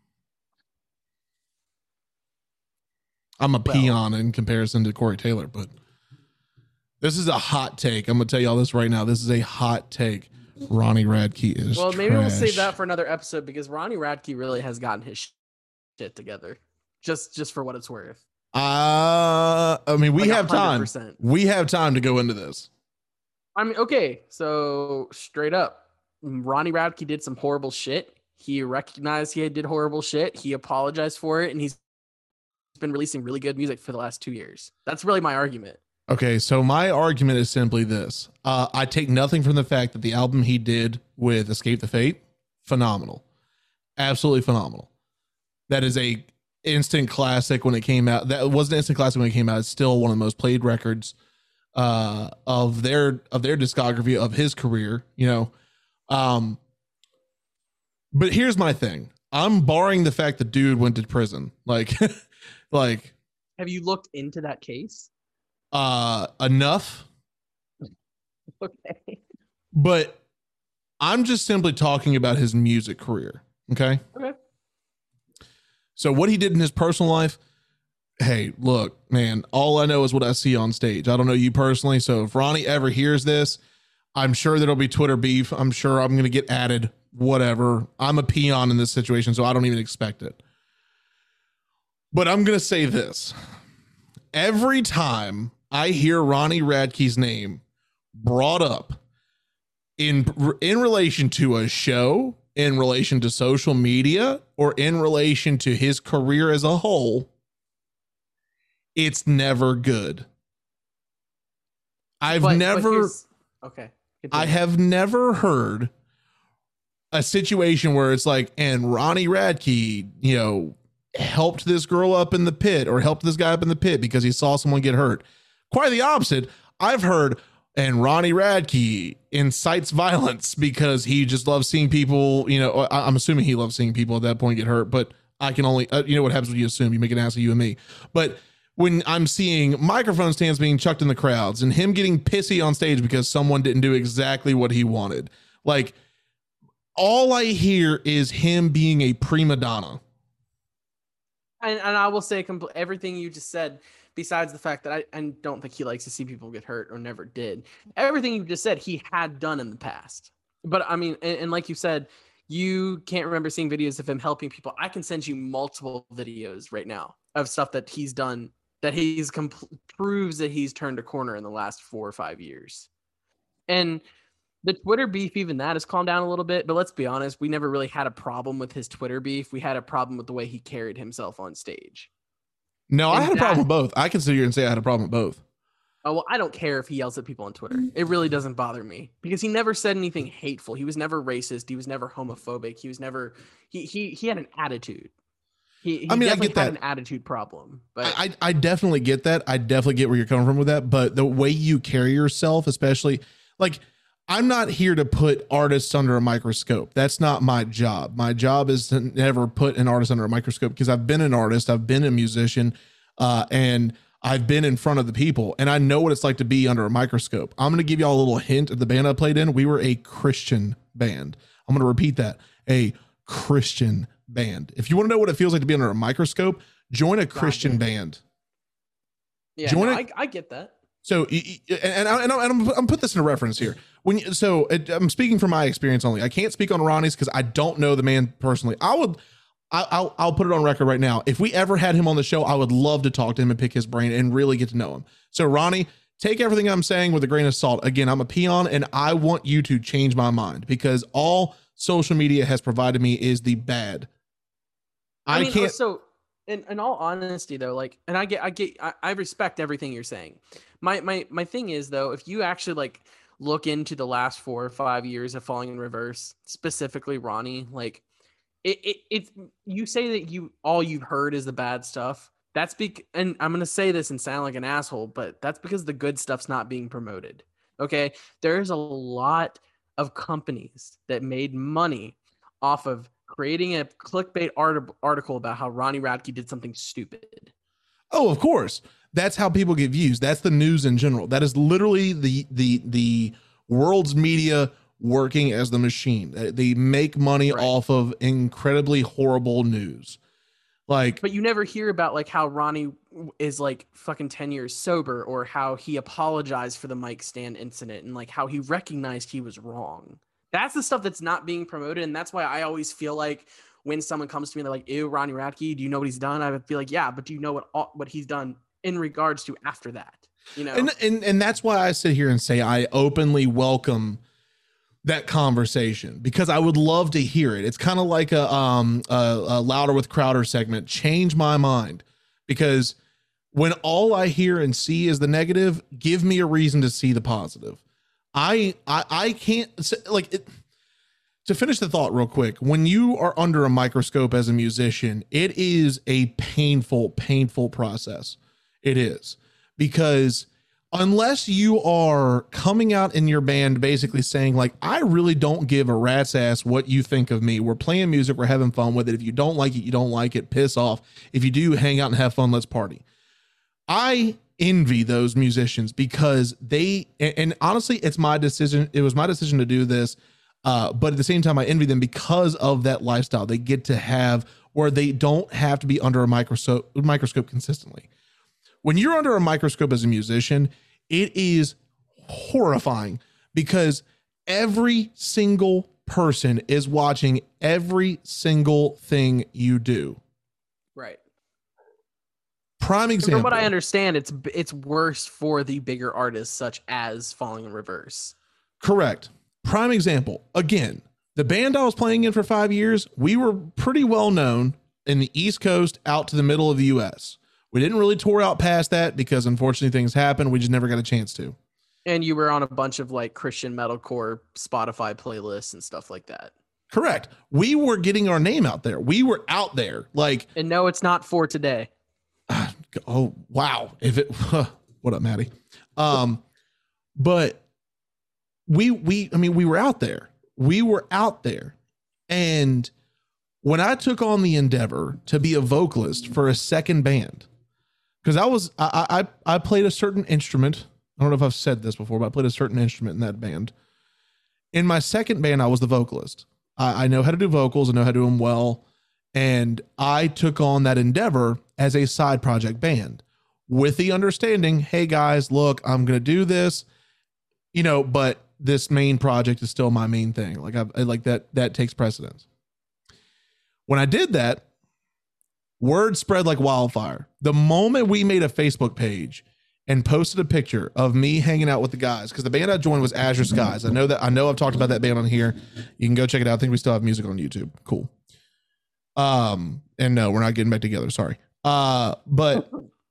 I'm a peon in comparison to Corey Taylor, but this is a hot take. I'm gonna tell y'all this right now. This is a hot take. Ronnie Radke is
well, maybe
trash.
we'll save that for another episode because Ronnie Radke really has gotten his shit together. Just for what it's worth.
I mean, we
Like
have time.
100%.
We have time to go into this.
I mean, okay, so straight up, Ronnie Radke did some horrible shit. He recognized he did horrible shit. He apologized for it, and he's been releasing really good music for the last 2 years. That's really my argument.
Okay, so my argument is simply this. I take nothing from the fact that the album he did with Escape the Fate, phenomenal. Absolutely phenomenal. That is a instant classic when it came out. That was an instant classic when it came out. It's still one of the most played records of their discography, of his career, you know. But here's my thing. I'm barring the fact that dude went to prison. Like
Have you looked into that case?
Enough.
Okay.
But I'm just simply talking about his music career. Okay. So what he did in his personal life, hey, look, man, all I know is what I see on stage. I don't know you personally. So if Ronnie ever hears this, I'm sure there'll be Twitter beef. I'm sure I'm going to get added, whatever. I'm a peon in this situation, so I don't even expect it. But I'm going to say this. Every time I hear Ronnie Radke's name brought up in relation to a show, in relation to social media, or in relation to his career as a whole, it's never good. I have never heard a situation where it's like, and Ronnie Radke, you know, helped this girl up in the pit or helped this guy up in the pit because he saw someone get hurt. Quite the opposite. I've heard, and Ronnie Radke incites violence because he just loves seeing people, you know, I'm assuming he loves seeing people at that point get hurt, but I can only, you know what happens when you assume, you make an ass of you and me. But when I'm seeing microphone stands being chucked in the crowds and him getting pissy on stage because someone didn't do exactly what he wanted, like all I hear is him being a prima donna.
And I will say everything you just said, besides the fact that I don't think he likes to see people get hurt or never did. Everything you just said, he had done in the past. But I mean, and like you said, you can't remember seeing videos of him helping people. I can send you multiple videos right now of stuff that he's done that proves that he's turned a corner in the last 4 or 5 years. And the Twitter beef, even that has calmed down a little bit. But let's be honest, we never really had a problem with his Twitter beef. We had a problem with the way he carried himself on stage.
No, I had a problem with both. I can sit here and say I had a problem with both.
Oh, well, I don't care if he yells at people on Twitter. It really doesn't bother me because he never said anything hateful. He was never racist. He was never homophobic. He was never, he had an attitude. I mean, I get that. An attitude problem, but
I definitely get that. I definitely get where you're coming from with that. But the way you carry yourself, especially like, I'm not here to put artists under a microscope. That's not my job. My job is to never put an artist under a microscope because I've been an artist, I've been a musician, and I've been in front of the people, and I know what it's like to be under a microscope. I'm going to give y'all a little hint of the band I played in. We were a Christian band. I'm going to repeat that. A Christian band. If you want to know what it feels like to be under a microscope, join a Christian band.
Yeah, I get that.
So, and I'm put this in a reference here. I'm speaking from my experience only. I can't speak on Ronnie's because I don't know the man personally. I'll put it on record right now. If we ever had him on the show, I would love to talk to him and pick his brain and really get to know him. So Ronnie, take everything I'm saying with a grain of salt. Again, I'm a peon and I want you to change my mind because all social media has provided me is the bad. I can't.
So in all honesty though, like, and I respect everything you're saying. My thing is though, if you actually like look into the last 4 or 5 years of Falling in Reverse, specifically Ronnie, like it's you say that all you've heard is the bad stuff. That's and I'm gonna say this and sound like an asshole, but that's because the good stuff's not being promoted. Okay, there's a lot of companies that made money off of creating a clickbait article about how Ronnie Radke did something stupid.
Oh, of course. That's how people get views. That's the news in general. That is literally the world's media working as the machine. They make money off of incredibly horrible news. Like,
but you never hear about like how Ronnie is like fucking 10 years sober, or how he apologized for the mic stand incident, and like how he recognized he was wrong. That's the stuff that's not being promoted. And that's why I always feel like when someone comes to me, they're like, ew, Ronnie Radke, do you know what he's done? I would be like, yeah, but do you know what he's done in regards to after that? You know?
And that's why I sit here and say I openly welcome that conversation, because I would love to hear it. It's kind of like a Louder with Crowder segment. Change my mind, because when all I hear and see is the negative, give me a reason to see the positive. I can't, like it. To finish the thought real quick, when you are under a microscope as a musician, it is a painful process. It is, because unless you are coming out in your band basically saying like, I really don't give a rat's ass what you think of me. We're playing music. We're having fun with it. If you don't like it, you don't like it. Piss off. If you do, hang out and have fun. Let's party. I envy those musicians, because and honestly, it's my decision. It was my decision to do this. But at the same time, I envy them because of that lifestyle they get to have, where they don't have to be under a microscope consistently. When you're under a microscope as a musician, it is horrifying, because every single person is watching every single thing you do.
Right.
Prime example.
From what I understand, it's worse for the bigger artists, such as Falling in Reverse.
Correct. Prime example. Again, the band I was playing in for 5 years, we were pretty well known in the East Coast out to the middle of the US. We didn't really tour out past that because unfortunately things happened. We just never got a chance to.
And you were on a bunch of like Christian metalcore Spotify playlists and stuff like that.
Correct. We were getting our name out there. We were out there. Like,
and no, it's not for today.
Oh, wow. If it, what up, Maddie? But we were out there. We were out there. And when I took on the endeavor to be a vocalist for a second band, because I played a certain instrument. I don't know if I've said this before, but I played a certain instrument in that band. In my second band, I was the vocalist. I know how to do vocals. I know how to do them well. And I took on that endeavor as a side project band with the understanding, hey guys, look, I'm going to do this, but this main project is still my main thing. Like I like that takes precedence. When I did that, word spread like wildfire. The moment we made a Facebook page and posted a picture of me hanging out with the guys, because the band I joined was Azure Skies. I know I've talked about that band on here. You can go check it out. I think we still have music on YouTube. Cool. And no, we're not getting back together. Sorry. But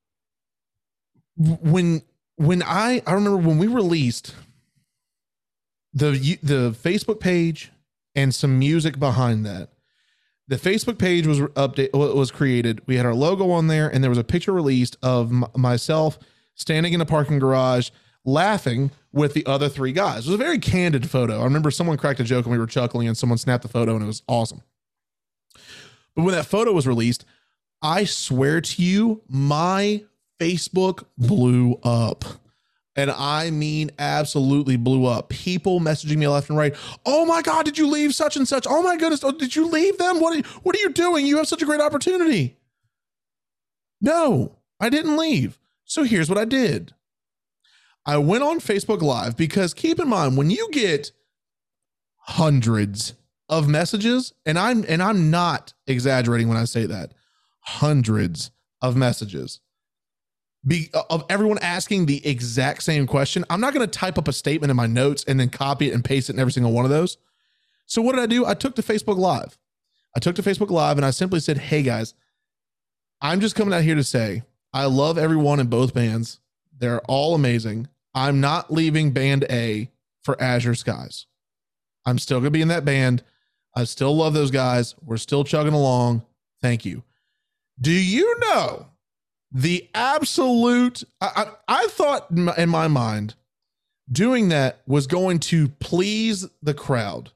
when I remember when we released the Facebook page and some music behind that. The Facebook page was created. We had our logo on there, and there was a picture released of myself standing in a parking garage laughing with the other three guys. It was a very candid photo. I remember someone cracked a joke and we were chuckling, and someone snapped the photo, and it was awesome. But when that photo was released, I swear to you, my Facebook blew up. And I mean, absolutely blew up. People messaging me left and right. Oh my God, did you leave such and such? Oh my goodness, did you leave them? What are you doing? You have such a great opportunity. No, I didn't leave. So here's what I did. I went on Facebook Live, because keep in mind, when you get hundreds of messages, and I'm not exaggerating when I say that, hundreds of messages of everyone asking the exact same question. I'm not going to type up a statement in my notes and then copy it and paste it in every single one of those. So what did I do? I took to Facebook Live. And I simply said, hey guys, I'm just coming out here to say, I love everyone in both bands. They're all amazing. I'm not leaving band A for Azure Skies. I'm still going to be in that band. I still love those guys. We're still chugging along. Thank you. Do you know the absolute? I thought in my mind doing that was going to please the crowd.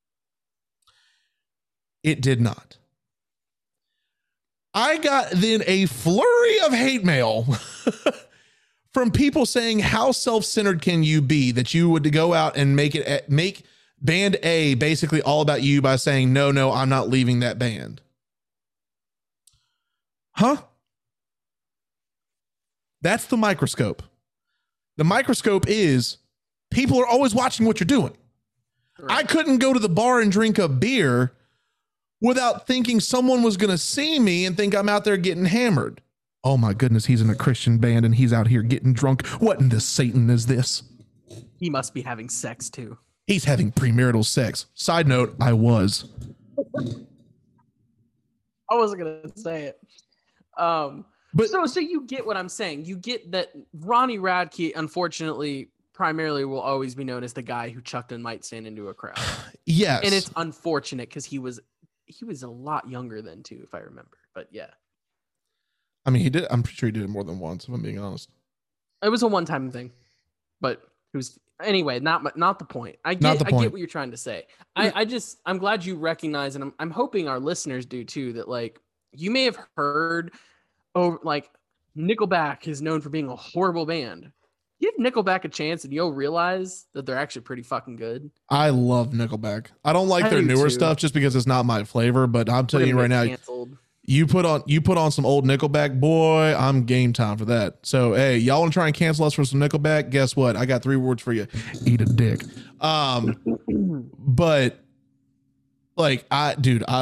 It did not. I got then a flurry of hate mail from people saying, how self-centered can you be that you would go out and make band A basically all about you by saying, no, I'm not leaving that band. Huh? That's the microscope. The microscope is people are always watching what you're doing. Right. I couldn't go to the bar and drink a beer without thinking someone was going to see me and think I'm out there getting hammered. Oh my goodness, he's in a Christian band and he's out here getting drunk. What in the Satan is this?
He must be having sex too.
He's having premarital sex. Side note, I was.
I wasn't going to say it. But so you get what I'm saying. You get that Ronnie Radke, unfortunately, primarily will always be known as the guy who chucked a mic stand into a crowd.
Yes.
And it's unfortunate because he was a lot younger then too, if I remember. But yeah.
I mean, he did. I'm pretty sure he did it more than once, if I'm being honest.
It was a one-time thing. But anyway, not the point. I get what you're trying to say. I'm glad you recognize, and I'm hoping our listeners do too, that like you may have heard, like Nickelback is known for being a horrible band. Give Nickelback a chance and you'll realize that they're actually pretty fucking good.
I love Nickelback. I don't like their newer stuff just because it's not my flavor, but I'm telling you right now, you put on some old Nickelback, boy, I'm game time for that. So, hey, y'all want to try and cancel us for some Nickelback? Guess what? I got 3 words for you. Eat a dick. But like I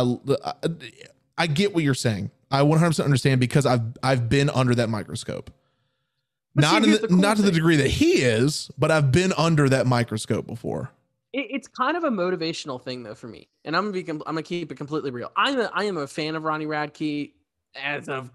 get what you're saying. I 100% understand because I've been under that microscope. Not to the degree that he is, but I've been under that microscope before.
It's kind of a motivational thing though for me, and I'm gonna keep it completely real. I am a fan of Ronnie Radke as of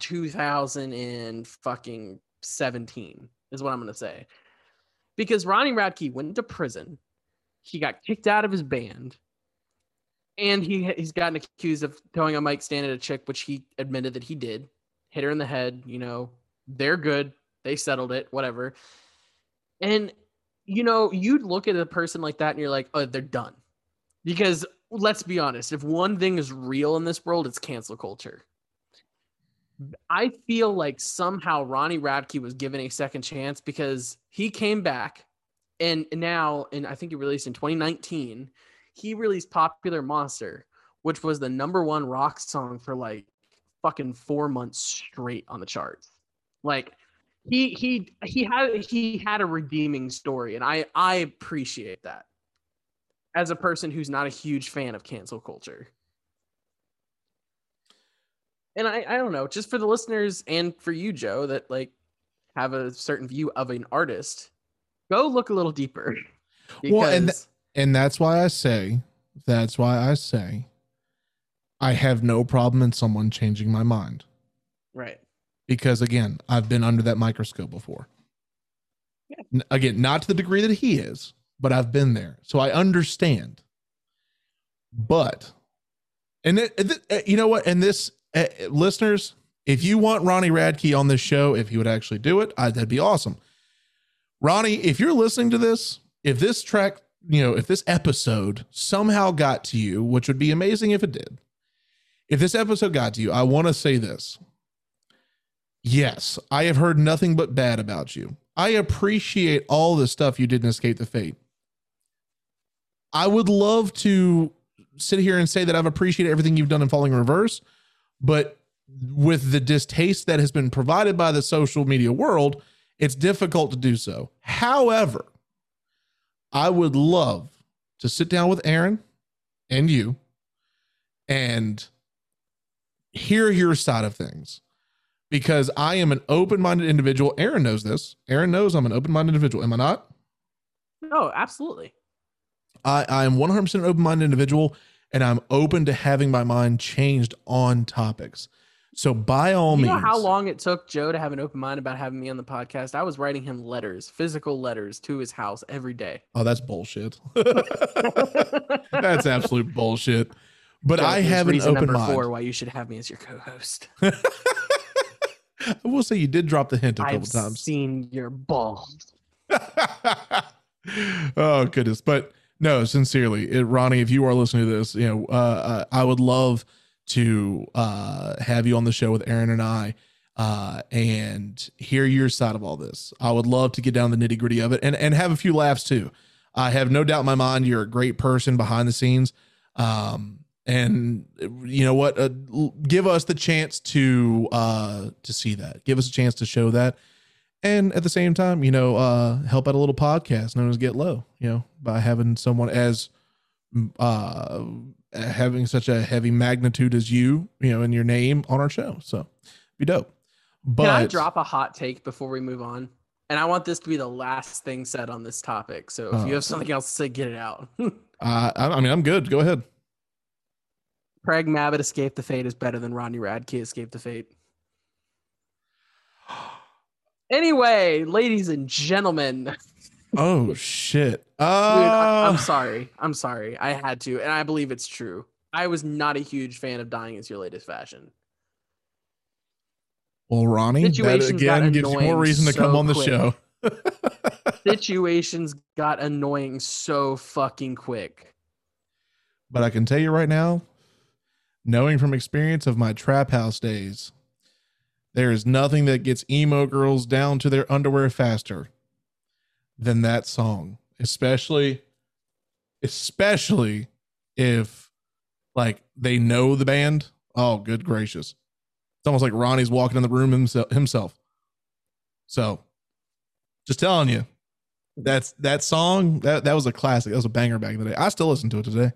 2017 is what I'm gonna say, because Ronnie Radke went to prison, he got kicked out of his band, and he's gotten accused of throwing a mic stand at a chick, which he admitted that he did, hit her in the head. You know, they're good. They settled it, whatever. And, you know, you'd look at a person like that and you're like, oh, they're done. Because let's be honest, if one thing is real in this world, it's cancel culture. I feel like somehow Ronnie Radke was given a second chance because he came back and now, and I think he released in 2019, he released Popular Monster, which was the #1 rock song for like fucking 4 months straight on the charts. Like, he had a redeeming story, and I appreciate that as a person who's not a huge fan of cancel culture. And I don't know, just for the listeners and for you, Joe, that like have a certain view of an artist, go look a little deeper.
Well, and that's why I say I have no problem in someone changing my mind.
Right.
Because again, I've been under that microscope before. Yeah. Again, not to the degree that he is, but I've been there. So I understand. But, you know what? And this, listeners, if you want Ronnie Radke on this show, if he would actually do it, that'd be awesome. Ronnie, if you're listening to this, if this track, if this episode somehow got to you, which would be amazing if it did. If this episode got to you, I want to say this. Yes, I have heard nothing but bad about you. I appreciate all the stuff you did in Escape the Fate. I would love to sit here and say that I've appreciated everything you've done in Falling in Reverse, but with the distaste that has been provided by the social media world, it's difficult to do so. However, I would love to sit down with Aaron and you and hear your side of things. Because I am an open-minded individual. Aaron knows this. Aaron knows I'm an open-minded individual. Am I not?
No, absolutely.
I am 100% open-minded individual, and I'm open to having my mind changed on topics. So by all
You
means,
know how long it took Joe to have an open mind about having me on the podcast? I was writing him letters, physical letters to his house every day.
oh, that's bullshit. That's absolute bullshit. But
Joe,
I
here's
have an
reason
open
number
mind.
4 why you should have me as your co-host.
I will say you did drop the hint a couple
I've
times.
seen your balls.
Oh goodness. But no, sincerely, Ronnie, if you are listening to this, I would love to have you on the show with Aaron and I and hear your side of all this. I would love to get down the nitty gritty of it and have a few laughs too. I have no doubt in my mind you're a great person behind the scenes. And you know what? Give us the chance to see that. Give us a chance to show that. And at the same time, help out a little podcast known as Get Low, by having someone as having such a heavy magnitude as you in your name on our show. So be dope. But
can I drop a hot take before we move on? And I want this to be the last thing said on this topic. So if you have something else to say, get it out.
I mean, I'm good. Go ahead.
Craig Mabbitt Escape the Fate is better than Rodney Radke Escape the Fate. Anyway, ladies and gentlemen.
Oh shit.
Dude, I'm sorry. I'm sorry. I had to, and I believe it's true. I was not a huge fan of Dying Is Your Latest Fashion.
Well, Ronnie, that again gives you more reason to come on the show.
Situations got annoying so fucking quick.
But I can tell you right now, knowing from experience of my trap house days, there is nothing that gets emo girls down to their underwear faster than that song, especially if like they know the band. Oh, good gracious. It's almost like Ronnie's walking in the room himself. So just telling you, that song, that was a classic. That was a banger back in the day. I still listen to it today.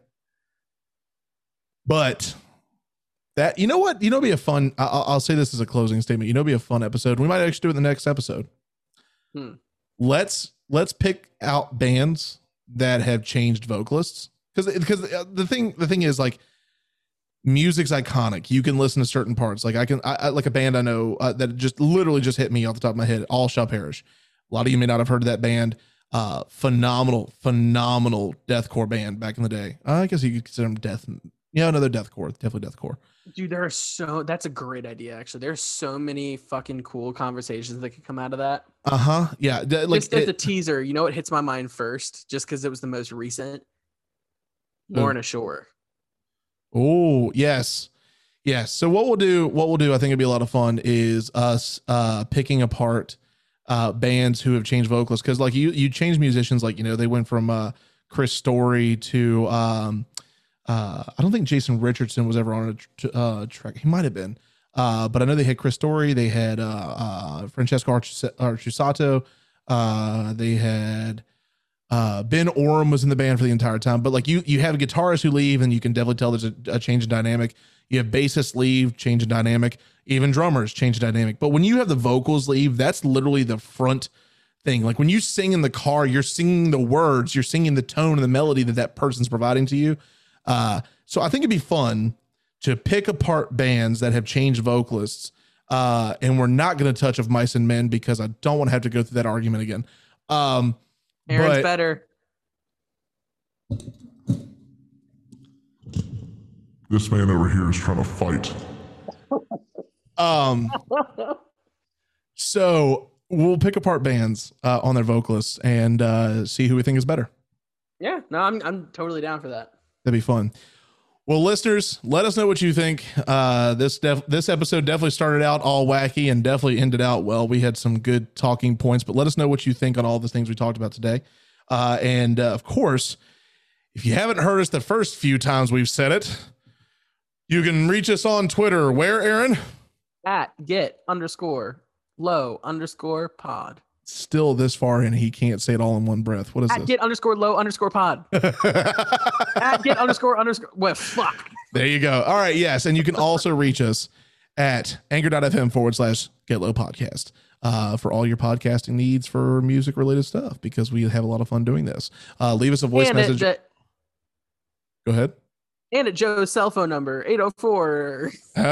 But that, you know what? Be a fun, I'll say this as a closing statement. Be a fun episode. We might actually do it in the next episode. Let's pick out bands that have changed vocalists. Because the thing is, like, music's iconic. You can listen to certain parts. Like I like a band I know that just literally just hit me off the top of my head. All Shall Perish. A lot of you may not have heard of that band. Phenomenal deathcore band back in the day. I guess you could consider them death. Yeah, another deathcore, definitely deathcore.
Dude, that's a great idea. Actually, there's so many fucking cool conversations that could come out of that.
Yeah.
Just as a teaser, it hits my mind first, just because it was the most recent. Lorna Shore.
Oh, yes. So what we'll do, I think it'd be a lot of fun, is us picking apart bands who have changed vocalists. Cause like you change musicians, like, they went from Chris Story to I don't think Jason Richardson was ever on a track. He might have been. But I know they had Chris Story. They had Francesco Archusato. They had Ben Oram was in the band for the entire time. But like you have guitarists who leave, and you can definitely tell there's a change in dynamic. You have bassists leave, change in dynamic. Even drummers change in dynamic. But when you have the vocals leave, that's literally the front thing. Like when you sing in the car, you're singing the words, you're singing the tone and the melody that person's providing to you. So I think it'd be fun to pick apart bands that have changed vocalists. And we're not going to touch Of Mice and Men because I don't want to have to go through that argument again.
Aaron's better.
This man over here is trying to fight.
So we'll pick apart bands on their vocalists and see who we think is better.
Yeah, no, I'm totally down for that.
That'd be fun. Well, listeners, let us know what you think. This episode definitely started out all wacky and definitely ended out well. We had some good talking points, but let us know what you think on all the things we talked about today. And of course, if you haven't heard us the first few times we've said it, you can reach us on Twitter. Where, Aaron?
At get_low_pod.
Still this far and he can't say it all in one breath. What is
at
this?
Get_low_pod. At get__. Well, fuck.
There you go. All right. Yes. And you can also reach us at anchor.fm/getlowpodcast for all your podcasting needs for music related stuff, because we have a lot of fun doing this. Leave us a voice message. Go ahead.
And at Joe's cell phone number, 804.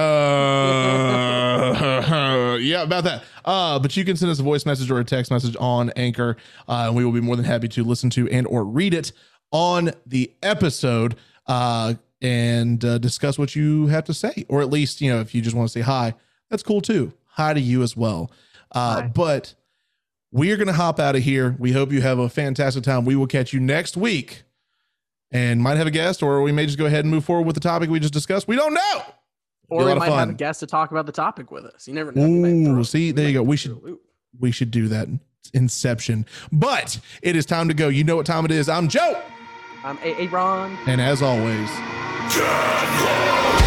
Yeah, about that. But you can send us a voice message or a text message on Anchor. And we will be more than happy to listen to and or read it on the episode and discuss what you have to say. Or at least, if you just want to say hi, that's cool too. Hi to you as well. But we are going to hop out of here. We hope you have a fantastic time. We will catch you next week and might have a guest, or we may just go ahead and move forward with the topic we just discussed. We don't know.
Or we might have a guest to talk about the topic with us. You never know.
Ooh, see, there you go. We should do that. Inception. But it is time to go. You know what time it is. I'm Joe.
I'm Aaron.
And as always,